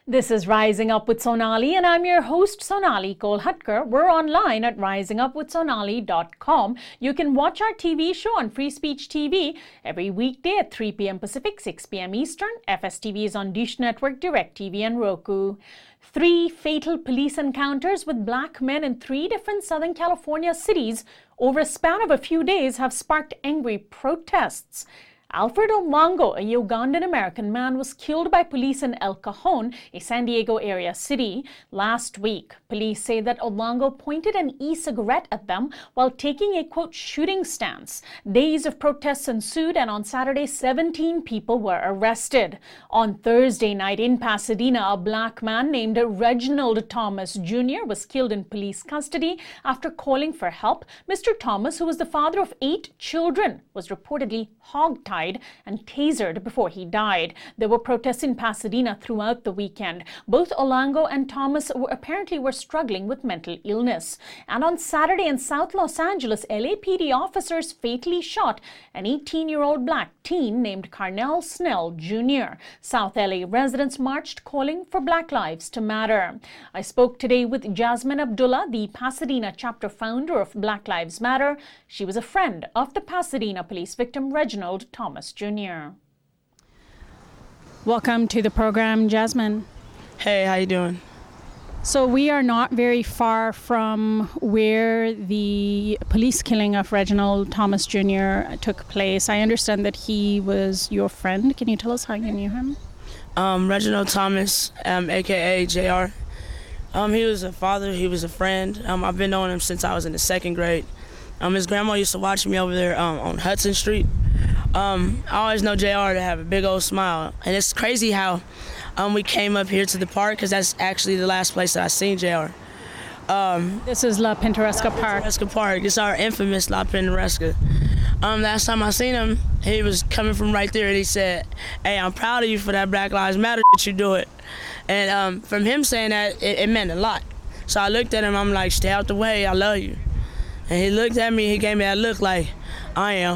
This is Rising Up with Sonali, and I'm your host, Sonali Kolhatkar. We're online at risingupwithsonali.com. You can watch our TV show on Free Speech TV every weekday at 3 p.m. Pacific, 6 p.m. Eastern. FSTV is on Dish Network, DirecTV, and Roku. 3 fatal police encounters with black men in 3 different Southern California cities over a span of a few days have sparked angry protests. Alfred Omango, a Ugandan-American man, was killed by police in El Cajon, a San Diego area city, last week. Police say that Omango pointed an e-cigarette at them while taking a, quote, shooting stance. Days of protests ensued, and on Saturday, 17 people were arrested. On Thursday night in Pasadena, a black man named Reginald Thomas Jr. was killed in police custody after calling for help. Mr. Thomas, who was the father of 8 children, was reportedly hogtied and tasered before he died. There were protests in Pasadena throughout the weekend. Both Olango and Thomas apparently were struggling with mental illness. And on Saturday in South Los Angeles, LAPD officers fatally shot an 18-year-old black teen named Carnell Snell Jr. South LA residents marched calling for Black Lives to Matter. I spoke today with Jasmine Abdullah, the Pasadena chapter founder of Black Lives Matter. She was a friend of the Pasadena police victim Reginald Thomas Jr. Welcome to the program, Jasmine. Hey, how you doing? So we are not very far from where the police killing of Reginald Thomas Jr. took place. I understand that he was your friend. Can you tell us how you knew him? Reginald Thomas, a.k.a. JR. He was a father. He was a friend. I've been knowing him since I was in the 2nd grade. His grandma used to watch me over there on Hudson Street. I always know JR to have a big old smile. And it's crazy how we came up here to the park, because that's actually the last place that I seen JR. This is La Pintoresca Park. Pintoresca Park. It's our infamous La Pintoresca. Last time I seen him, he was coming from right there, and he said, "Hey, I'm proud of you for that Black Lives Matter that you do it." And from him saying that, it meant a lot. So I looked at him, I'm like, "Stay out the way, I love you." And he looked at me, he gave me that look like, "I am."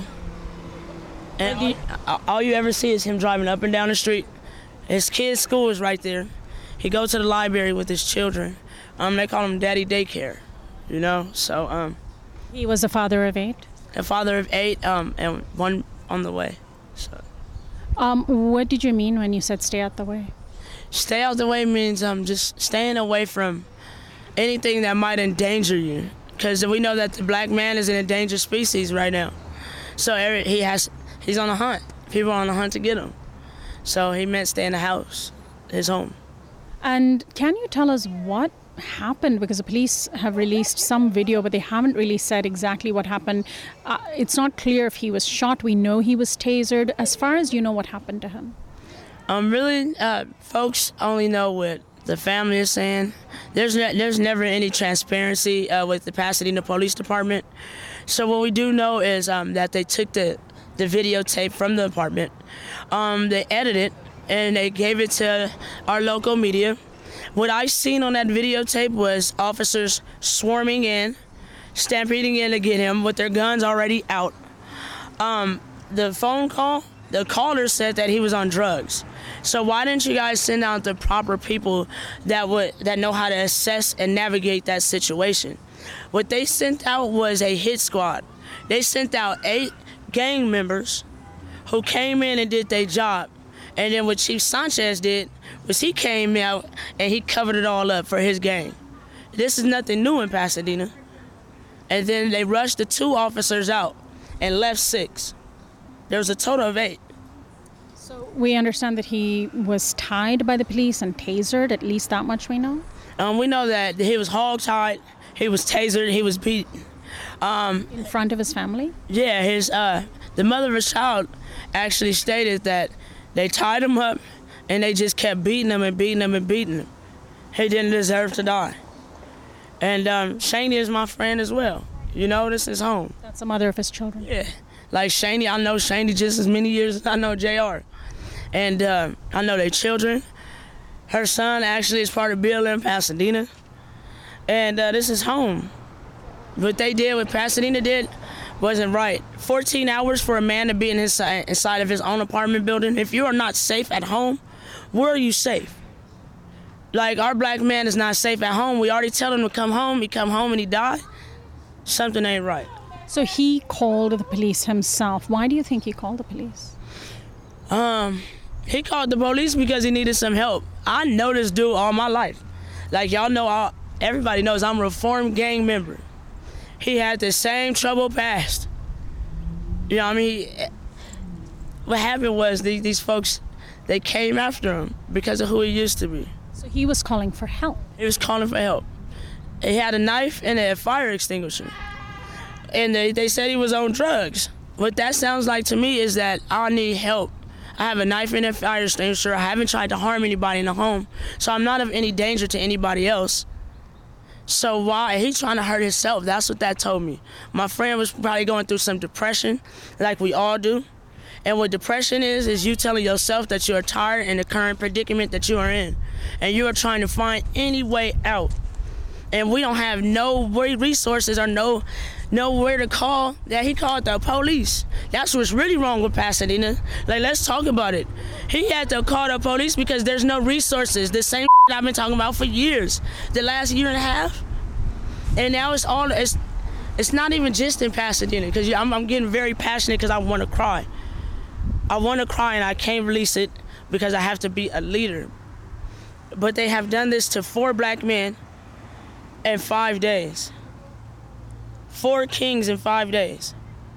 And all you ever see is him driving up and down the street. His kid's school is right there. He goes to the library with his children. They call him Daddy Daycare, you know? So, he was a father of 8? A father of 8, and 1 on the way, so. What did you mean when you said stay out the way? Stay out the way means just staying away from anything that might endanger you. Because we know that the black man is an endangered species right now. So he's on a hunt. People are on a hunt to get him. So he meant stay in the house, his home. And can you tell us what happened? Because the police have released some video, but they haven't really said exactly what happened. It's not clear if he was shot. We know he was tasered. As far as you know, what happened to him? Really, folks only know what the family is saying. There's never any transparency with the Pasadena Police Department. So what we do know is that they took the videotape from the apartment. They edited it and they gave it to our local media. What I seen on that videotape was officers swarming in, stampeding in to get him with their guns already out. The phone call, the caller said that he was on drugs. So why didn't you guys send out the proper people that know how to assess and navigate that situation? What they sent out was a hit squad. They sent out 8 gang members who came in and did their job. And then what Chief Sanchez did was he came out and he covered it all up for his gang. This is nothing new in Pasadena. And then they rushed the 2 officers out and left 6. There was a total of 8. So we understand that he was tied by the police and tasered, at least that much we know? We know that he was hog-tied, he was tasered, he was beaten. In front of his family? Yeah, the mother of his child actually stated that they tied him up and they just kept beating him and beating him and beating him. He didn't deserve to die. And Shaney is my friend as well. You know, this is home. That's the mother of his children? Yeah. Like Shaney, I know Shaney just as many years as I know JR. And I know their children. Her son actually is part of BLM Pasadena. And this is home. What they did, what Pasadena did, wasn't right. 14 hours for a man to be inside of his own apartment building. If you are not safe at home, where are you safe? Like, our black man is not safe at home. We already tell him to come home. He come home and he died. Something ain't right. So he called the police himself. Why do you think he called the police? He called the police because he needed some help. I know this dude all my life. Like, y'all know, everybody knows I'm a reformed gang member. He had the same trouble past. You know what I mean? What happened was these folks, they came after him because of who he used to be. So he was calling for help. He was calling for help. He had a knife and a fire extinguisher. And they said he was on drugs. What that sounds like to me is that I need help. I have a knife and a fire extinguisher. I haven't tried to harm anybody in the home, so I'm not of any danger to anybody else. So why? He's trying to hurt himself. That's what that told me. My friend was probably going through some depression, like we all do. And what depression is you telling yourself that you are tired in the current predicament that you are in. And you are trying to find any way out. And we don't have no resources or nowhere to call. That he called the police. That's what's really wrong with Pasadena. Like, let's talk about it. He had to call the police because there's no resources. The same I've been talking about for years. The last year and a half. And now it's not even just in Pasadena, because I'm getting very passionate because I want to cry. I want to cry and I can't release it because I have to be a leader. But they have done this to 4 black men in 5 days. 4 kings in 5 days.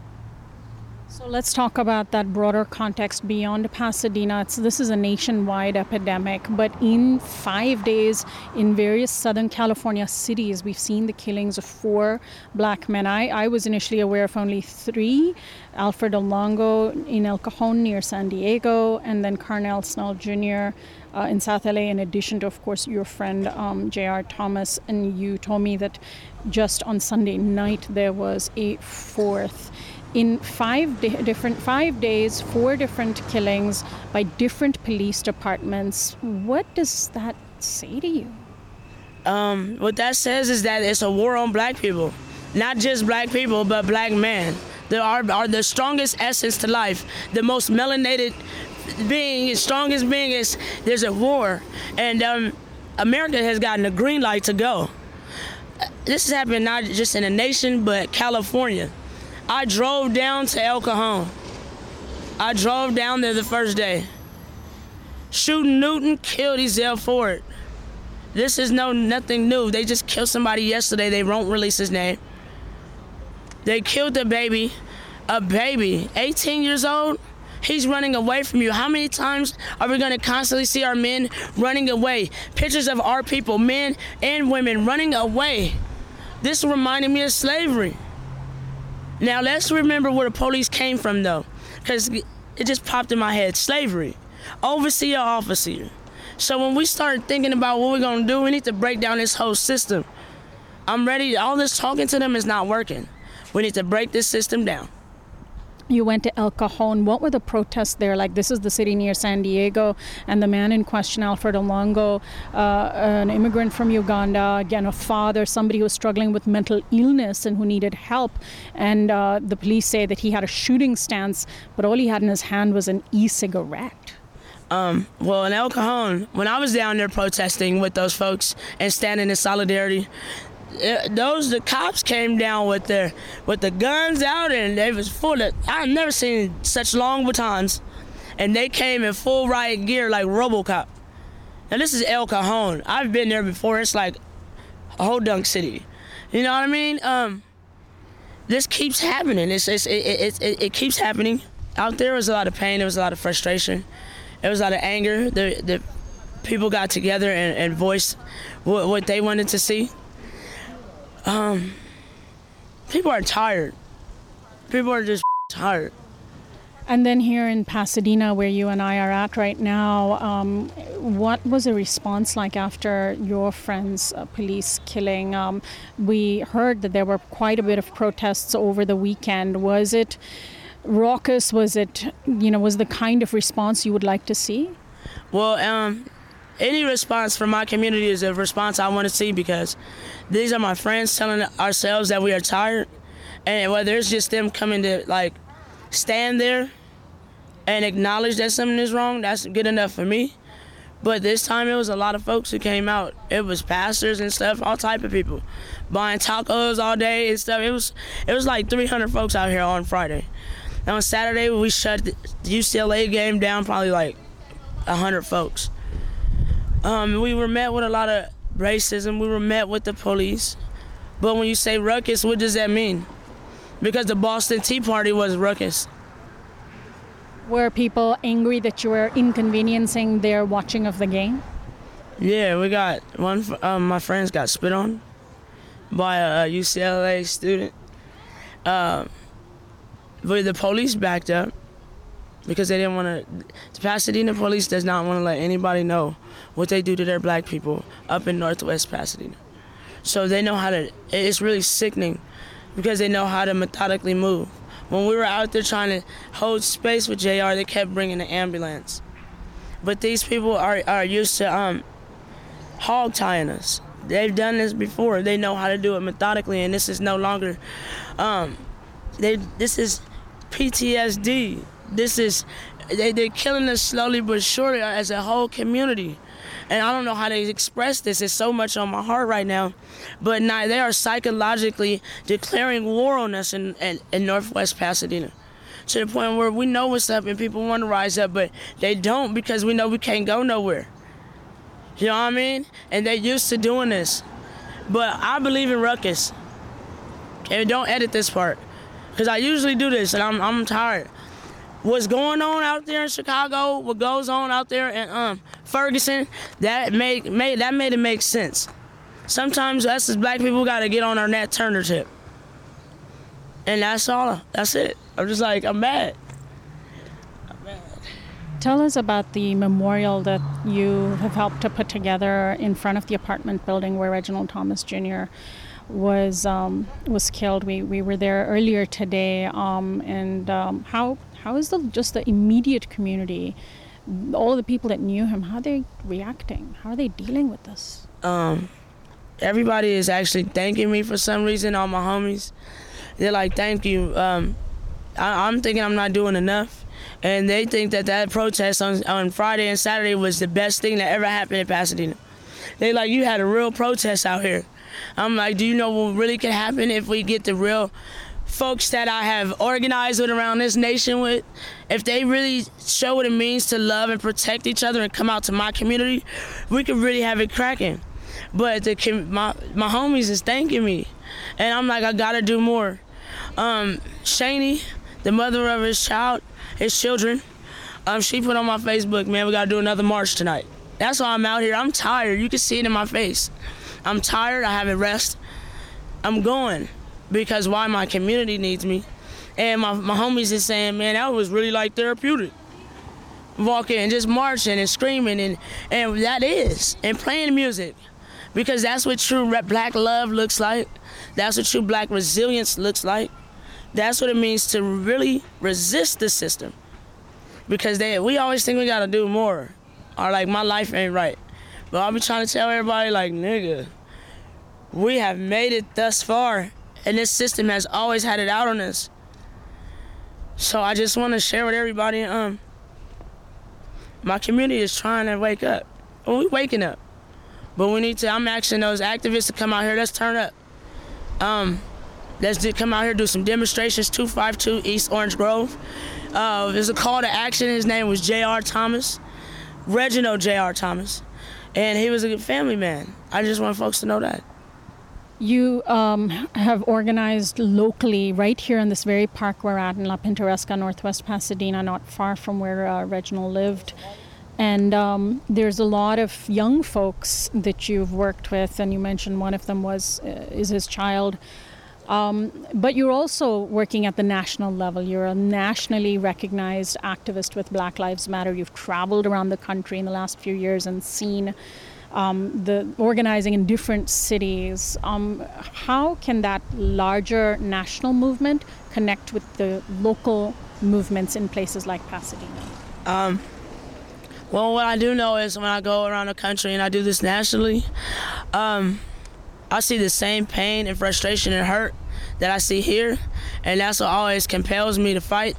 So let's talk about that broader context beyond Pasadena. This is a nationwide epidemic, but in 5 days in various Southern California cities, we've seen the killings of 4 black men. I was initially aware of only 3, Alfred Olongo in El Cajon near San Diego, and then Carnell Snell Jr. In South LA, in addition to, of course, your friend J.R. Thomas. And you told me that just on Sunday night there was a 4th. In 5 days, 4 different killings by different police departments. What does that say to you? What that says is that it's a war on black people. Not just black people, but black men. They are the strongest essence to life. The most melanated being, strongest being is, there's a war. And America has gotten a green light to go. This has happened not just in a nation, but California. I drove down to El Cajon. I drove down there the first day. Shooting Newton, killed Ezell Ford. This is nothing new. They just killed somebody yesterday. They won't release his name. They killed a baby, 18 years old. He's running away from you. How many times are we going to constantly see our men running away? Pictures of our people, men and women, running away. This reminded me of slavery. Now, let's remember where the police came from, though, because it just popped in my head. Slavery, overseer, officer. So when we start thinking about what we're going to do, we need to break down this whole system. I'm ready. All this talking to them is not working. We need to break this system down. You went to El Cajon. What were the protests there like? This is the city near San Diego, and the man in question, Alfred Olongo, an immigrant from Uganda, again, a father, somebody who was struggling with mental illness and who needed help. And the police say that he had a shooting stance, but all he had in his hand was an e-cigarette. Well, in El Cajon, when I was down there protesting with those folks and standing in solidarity, the cops came down with the guns out, and they was full of, I've never seen such long batons, and they came in full riot gear like RoboCop. Now this is El Cajon. I've been there before. It's like a whole dunk city. You know what I mean? This keeps happening. It keeps happening. Out there was a lot of pain. There was a lot of frustration. There was a lot of anger. The people got together and voiced what they wanted to see. People are tired. People are just tired. And then here in Pasadena, where you and I are at right now, what was the response like after your friend's police killing? We heard that there were quite a bit of protests over the weekend. Was it raucous? Was it, was the kind of response you would like to see? Well, any response from my community is a response I want to see, because these are my friends telling ourselves that we are tired. And whether it's just them coming to stand there and acknowledge that something is wrong, that's good enough for me. But this time it was a lot of folks who came out. It was pastors and stuff, all type of people, buying tacos all day and stuff. It was like 300 folks out here on Friday. And on Saturday we shut the UCLA game down, probably like 100 folks. We were met with a lot of racism. We were met with the police. But when you say ruckus, what does that mean? Because the Boston Tea Party was ruckus. Were people angry that you were inconveniencing their watching of the game? Yeah, we got one. My friends got spit on by a UCLA student. But the police backed up because they didn't want to. The Pasadena police does not want to let anybody know what they do to their black people up in Northwest Pasadena. So they know how to. It's really sickening because they know how to methodically move. When we were out there trying to hold space with JR, they kept bringing the ambulance. But these people are used to hog tying us. They've done this before. They know how to do it methodically, and this is no longer. This is PTSD. They're killing us slowly but surely as a whole community. And I don't know how to express this. It's so much on my heart right now. But now they are psychologically declaring war on us in Northwest Pasadena. To the point where we know what's up and people want to rise up, but they don't because we know we can't go nowhere. You know what I mean? And they're used to doing this. But I believe in ruckus. And don't edit this part. Because I usually do this and I'm tired. What's going on out there in Chicago, what goes on out there in Ferguson, that made it make sense. Sometimes us as black people gotta get on our Nat Turner tip. And that's all. That's it. I'm just like, I'm mad. Tell us about the memorial that you have helped to put together in front of the apartment building where Reginald Thomas Jr. was killed. We were there earlier today, and how is the immediate community, all of the people that knew him, how are they reacting? How are they dealing with this? Everybody is actually thanking me for some reason, all my homies. They're like, thank you. I'm thinking I'm not doing enough. And they think that protest on Friday and Saturday was the best thing that ever happened in Pasadena. They like, you had a real protest out here. I'm like, do you know what really could happen if we get the real folks that I have organized with around this nation with, if they really show what it means to love and protect each other and come out to my community, we could really have it cracking. But my homies is thanking me, and I'm like, I gotta do more. Shani, the mother of his children, she put on my Facebook, man, we gotta do another march tonight. That's why I'm out here. I'm tired. You can see it in my face. I'm tired. I haven't rested. I'm going. Because why? My community needs me. And my homies is saying, man, that was really like therapeutic. Walking and just marching and screaming and that is. And playing music. Because that's what true black love looks like. That's what true black resilience looks like. That's what it means to really resist the system. Because we always think we gotta do more. Or like, my life ain't right. But I'll be trying to tell everybody like, nigga, we have made it thus far. And this system has always had it out on us. So I just want to share with everybody, my community is trying to wake up. Well, we're waking up. But we need to, I'm asking those activists to come out here, let's turn up. Let's come out here, do some demonstrations, 252 East Orange Grove. There's a call to action. His name was J.R. Thomas, Reginald J.R. Thomas. And he was a good family man. I just want folks to know that. You have organized locally right here in this very park we're at in La Pintoresca, Northwest Pasadena, not far from where Reginald lived. And there's a lot of young folks that you've worked with, and you mentioned one of them is his child. But you're also working at the national level. You're a nationally recognized activist with Black Lives Matter. You've traveled around the country in the last few years and seen the organizing in different cities. How can that larger national movement connect with the local movements in places like Pasadena? Well, what I do know is when I go around the country and I do this nationally, I see the same pain and frustration and hurt that I see here, and that's what always compels me to fight.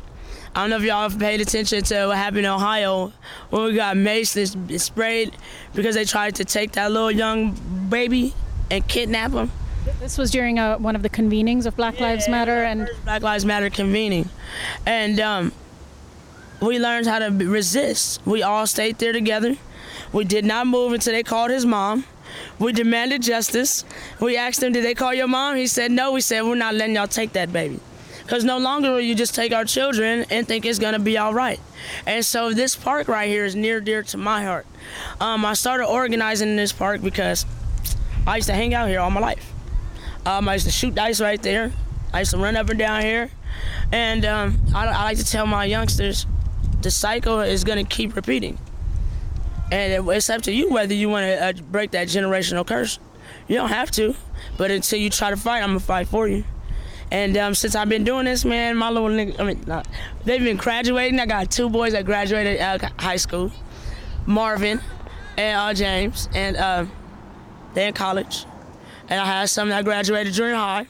I don't know if y'all have paid attention to what happened in Ohio when we got maced and sprayed because they tried to take that little young baby and kidnap him. This was during one of the convenings of Black Lives Matter and Black Lives Matter convening, and we learned how to resist. We all stayed there together. We did not move until they called his mom. We demanded justice. We asked him, did they call your mom? He said no. We said, we're not letting y'all take that baby. Because no longer will you just take our children and think it's going to be all right. And so this park right here is near dear to my heart. I started organizing in this park because I used to hang out here all my life. I used to shoot dice right there. I used to run up and down here. And I like to tell my youngsters, the cycle is going to keep repeating. And it's up to you whether you want to break that generational curse. You don't have to, but until you try to fight, I'm going to fight for you. And since I've been doing this, man, my little nigga, they've been graduating. I got 2 boys that graduated high school, Marvin and James, and they're in college. And I had some that graduated junior high.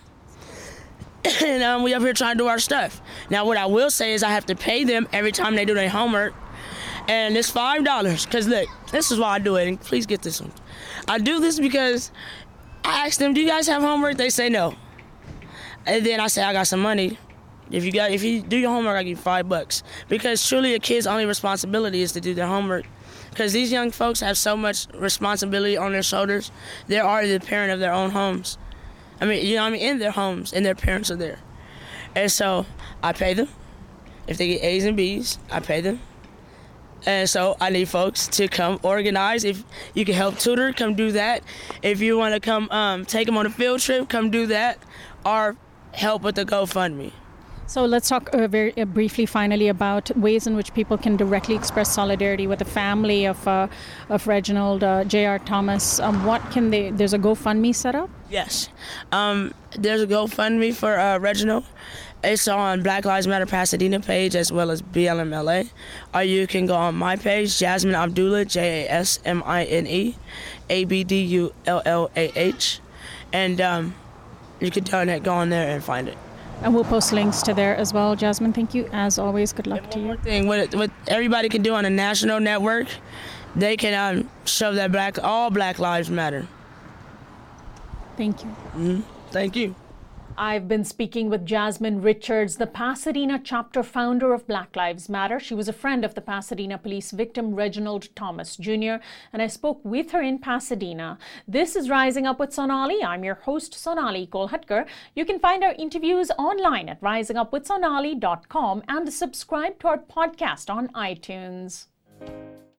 And we up here trying to do our stuff. Now, what I will say is I have to pay them every time they do their homework. And it's $5, because look, this is why I do it, and please get this one. I do this because I ask them, do you guys have homework? They say no. And then I say, I got some money. If you do your homework, I give you $5. Because truly a kid's only responsibility is to do their homework. Because these young folks have so much responsibility on their shoulders. They're already the parent of their own homes. In their homes, and their parents are there. And so I pay them. If they get A's and B's, I pay them. And so I need folks to come organize. If you can help tutor, come do that. If you want to come take them on a field trip, come do that. Or help with the GoFundMe. So let's talk very briefly, finally, about ways in which people can directly express solidarity with the family of Reginald J.R. Thomas. There's a GoFundMe set up? Yes. There's a GoFundMe for Reginald. It's on Black Lives Matter Pasadena page as well as BLMLA. Or you can go on my page, Jasmine Abdullah, JASMINE ABDULLAH. And you can go on there and find it. And we'll post links to there as well. Jasmine, thank you. As always, good luck to you. One more thing, what everybody can do on a national network, they can show that all Black Lives Matter. Thank you. Mm-hmm. Thank you. I've been speaking with Jasmine Richards, the Pasadena chapter founder of Black Lives Matter. She was a friend of the Pasadena police victim Reginald Thomas Jr., and I spoke with her in Pasadena. This is Rising Up with Sonali. I'm your host, Sonali Kolhatkar. You can find our interviews online at risingupwithsonali.com and subscribe to our podcast on iTunes.